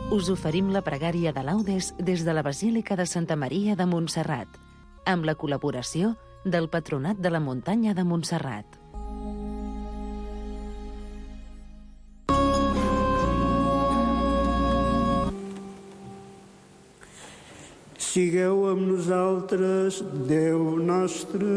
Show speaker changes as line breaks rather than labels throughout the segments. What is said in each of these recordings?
us oferim la pregària de laudes des de la Basílica de Santa Maria de Montserrat, amb la col·laboració del Patronat de la Muntanya de Montserrat.
Sigueu amb nosaltres, Déu nostre.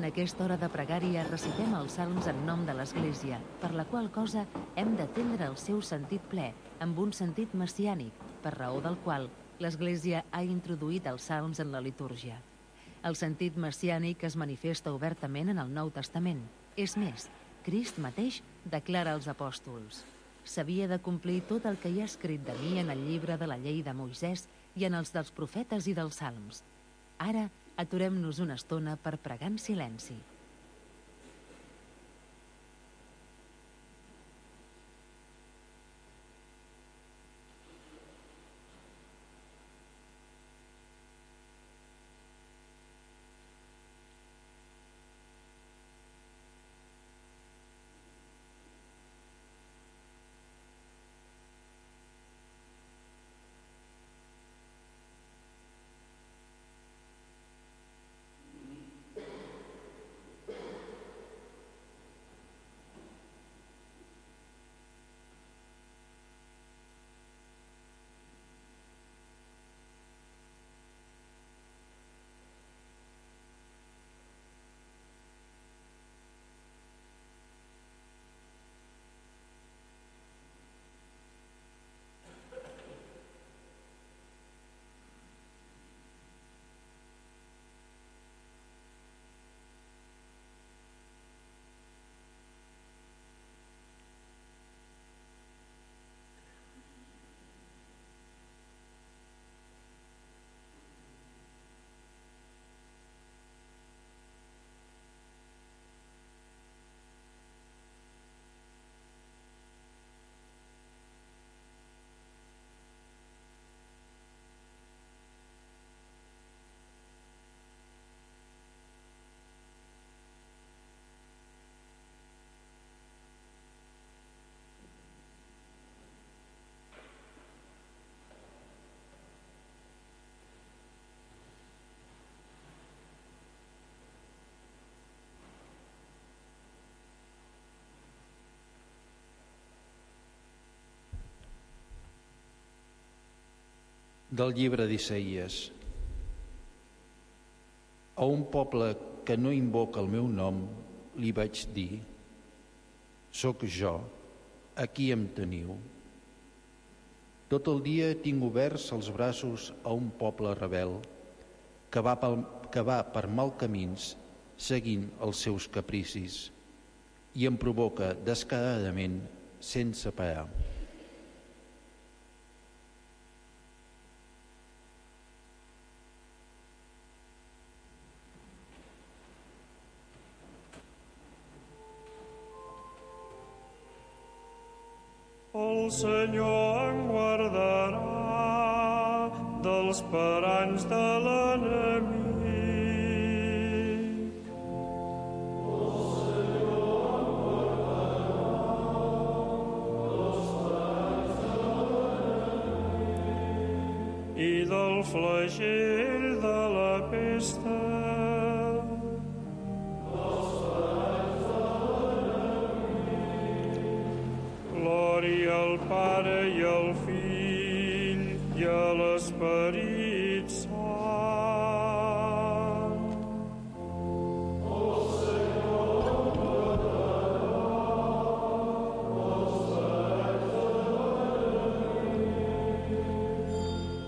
aquesta hora de pregària recitem els salms en nom de l'Església, per la qual cosa hem d'atendre el seu sentit ple, amb un sentit messiànic, per raó del qual l'Església ha introduït els salms en la litúrgia. El sentit messiànic es manifesta obertament en el Nou Testament. És més, Crist mateix declara als apòstols: «S'havia de complir tot el que hi ha escrit de mi en el llibre de la llei de Moisès i en els dels profetes i dels salms». Ara aturem-nos una estona per pregar en silenci.
Del llibre d'Isaïes. A un poble que no invoca el meu nom li vaig dir: «Soc jo, aquí em teniu». Tot el dia tinc oberts els braços a un poble rebel que va per mal camins seguint els seus capricis i em provoca descaradament sense parar.
El Senyor em guardarà dels paranys de l'enemic. El Senyor em guardarà dels paranys de l'enemic i del flagell de la pesta. Glòria al Pare i al Fill i a l'Esperit Sant. El Senyor guardarà els paranys de l'enemic.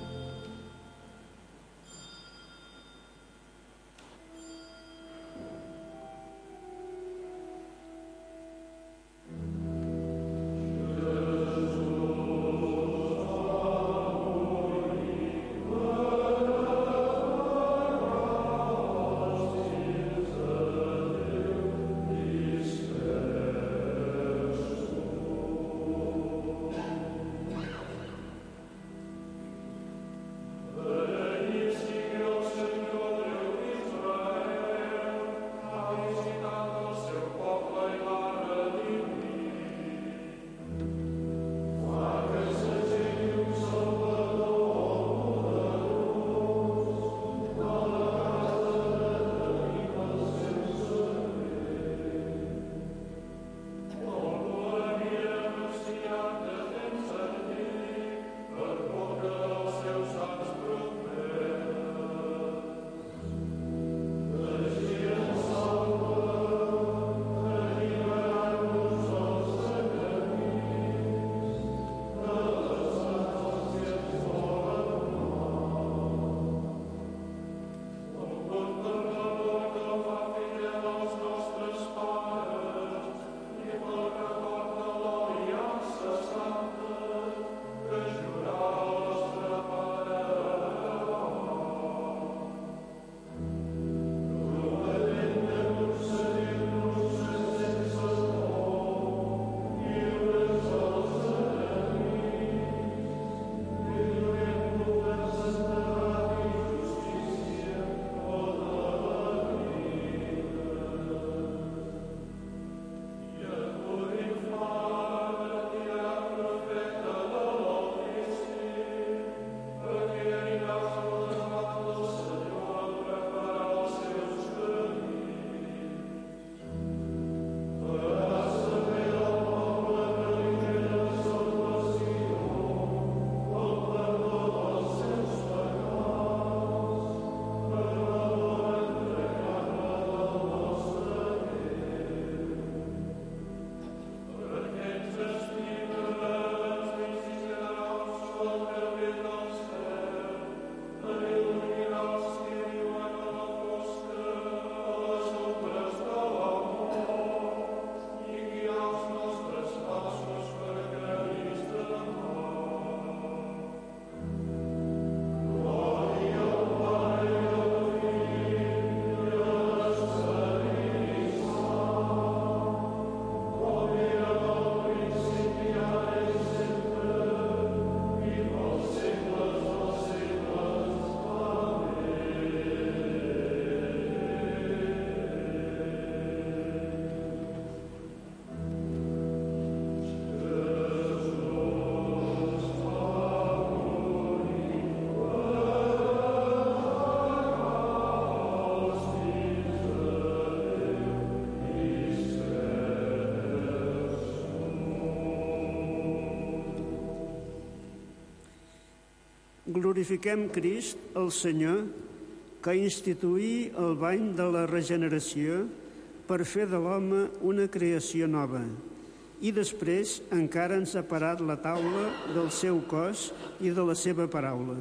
Glorifiquem Crist, el Senyor, que instituí el bany de la regeneració per fer de l'home una creació nova, i després encara ens ha parat la taula del seu cos i de la seva paraula.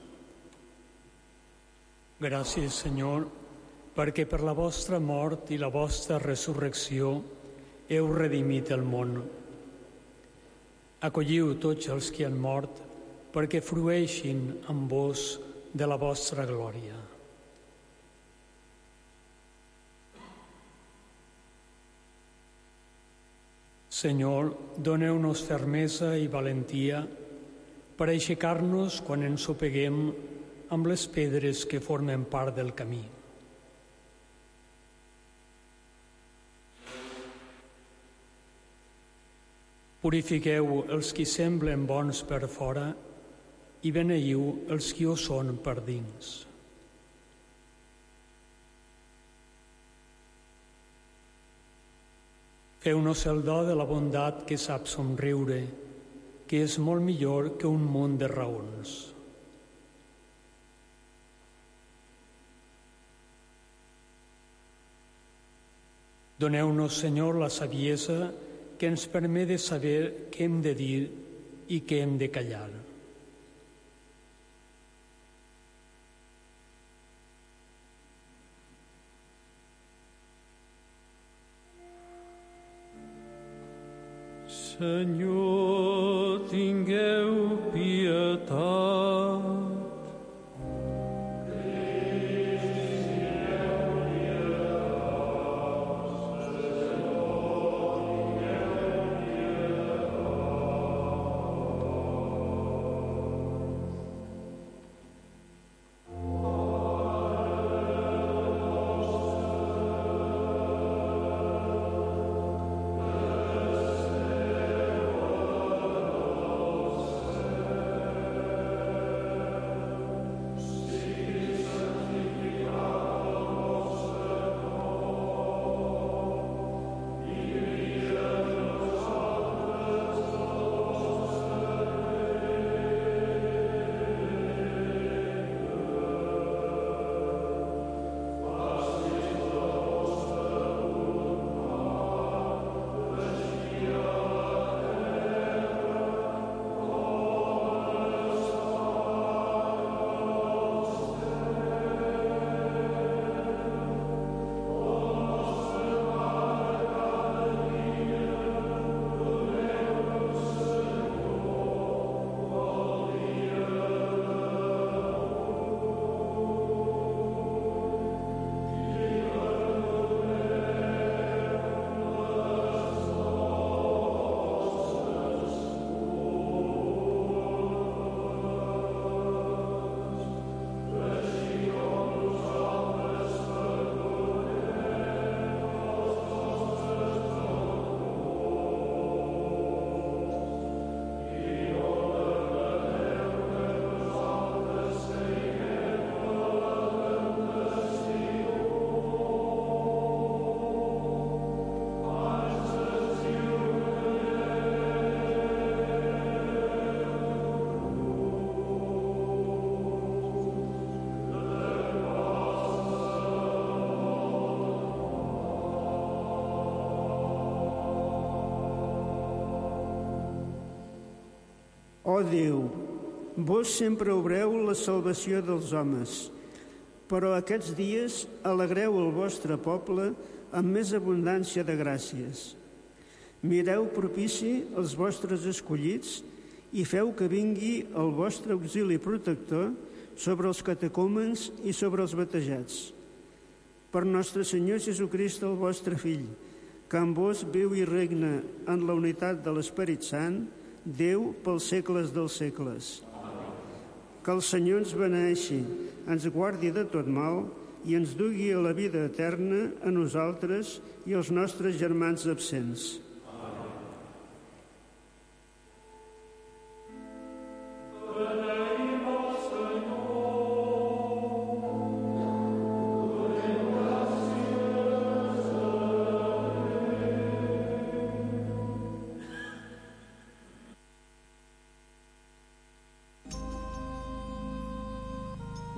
Gràcies, Senyor, perquè per la vostra mort i la vostra resurrecció heu redimit el món. Acolliu tots els que han mort perquè frueixin amb vos de la vostra glòria. Senyor, doneu-nos fermesa i valentia per aixecar-nos quan ens sopeguem amb les pedres que formen part del camí. Purifiqueu els qui semblen bons per fora i beneieu els qui ho són per dins. Feu-nos el do de la bondat que sap somriure, que és molt millor que un munt de raons. Doneu-nos, Senyor, la saviesa que ens permet de saber què hem de dir i què hem de callar.
Senyor, tingueu pietat.
Ó Déu, vos sempre obreu la salvació dels homes, però aquests dies alegreu el vostre poble amb més abundància de gràcies. Mireu propici els vostres escollits i feu que vingui el vostre auxili protector sobre els catecúmens i sobre els batejats. Per nostre Senyor Jesucrist, el vostre Fill, que amb vos viu i regna en la unitat de l'Esperit Sant, Déu pels segles dels segles. Que el Senyor ens beneeixi, ens guardi de tot mal i ens dugui a la vida eterna a nosaltres i als nostres germans absents.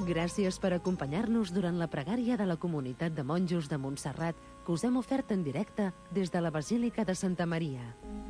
Gràcies per acompanyar-nos durant la pregària de la comunitat de monjos de Montserrat que us hem ofert en directe des de la Basílica de Santa Maria.